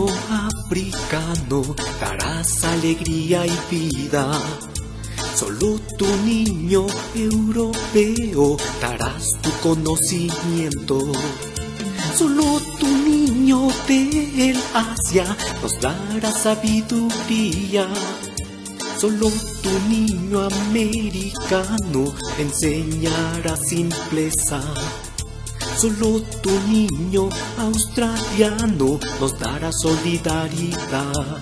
niño africano darás alegría y vida. Solo tu niño europeo darás tu conocimiento. Solo tu niño del Asia nos dará sabiduría. Solo tu niño americano enseñará simpleza. Solo tu niño australiano nos dará solidaridad.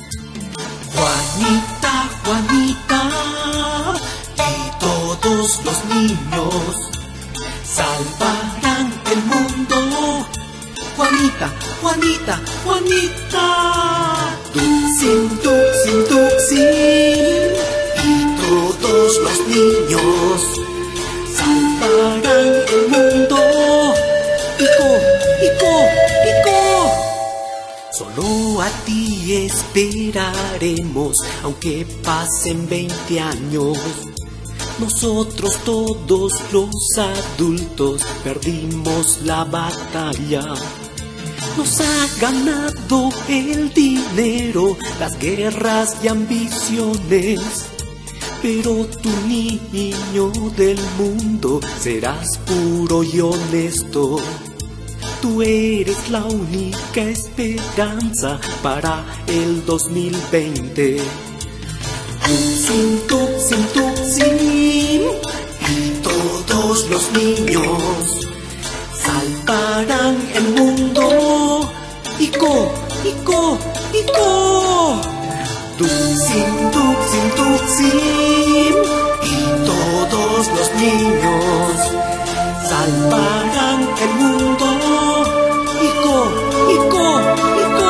Juanita, Juanita, y todos los niños salvarán el mundo. Juanita, Juanita, Juanita. Tuxin, Tuxin, Tuxin, y todos los niños salvarán el mundo. Ico, Ico, Ico. Solo a ti esperaremos, aunque pasen 20 años. Nosotros todos los adultos perdimos la batalla. Nos ha ganado el dinero, las guerras y ambiciones. Pero tu niño del mundo serás puro y honesto. Tú eres la única esperanza para el 2020. Tuxin, Tuxin, Tuxin, y todos los niños salvarán el mundo. Ico, Ico, Ico. Tuxin, Tuxin, Tuxin, y todos los niños salvarán el mundo. Ico, Ico, Ico.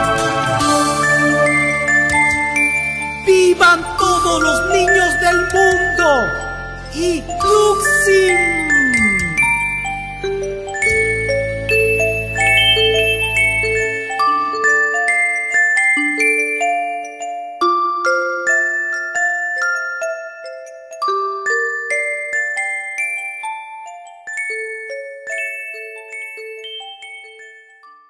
¡Vivan todos los niños del mundo!